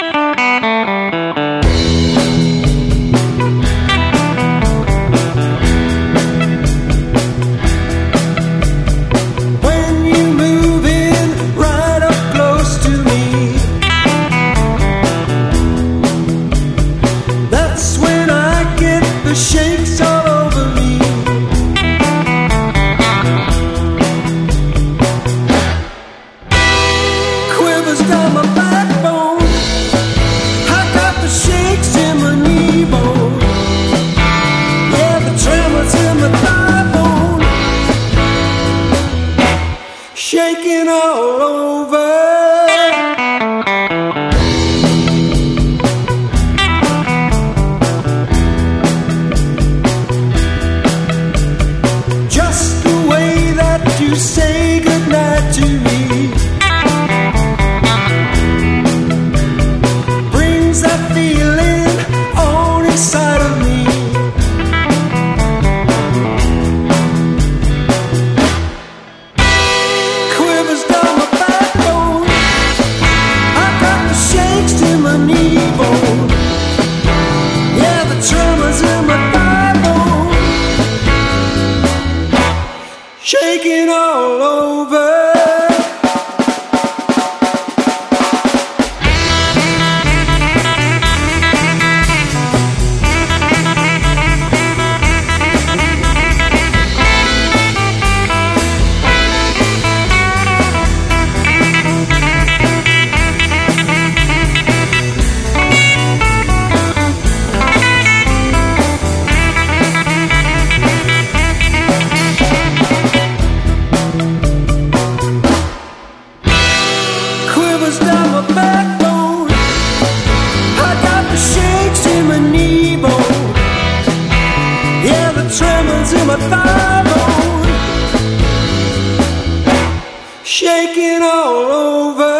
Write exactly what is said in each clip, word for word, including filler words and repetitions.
Shakes all over me. Quivers down my backbone. I got the shakes in my knee bone. Yeah, the tremors in my thigh bone. Shaking all over. You say goodnight to me, brings that feeling on inside of me. Quivers down my backbone. I got the shakes in my knee bone. Yeah, the tremors in my thigh bone. Shaking all over. Down my backbone. I got the shakes in my knee bone. Yeah, the tremors in my thigh bone. Shaking all over.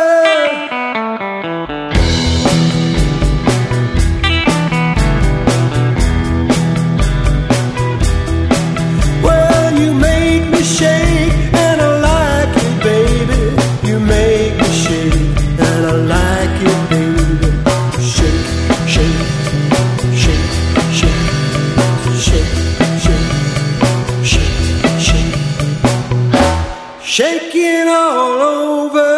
Well, you make me shake, and I like it, baby. You make me shake, and I like it, baby. Shake, shake, shake, shake, shake, shake, shake, shake. Shaking all over.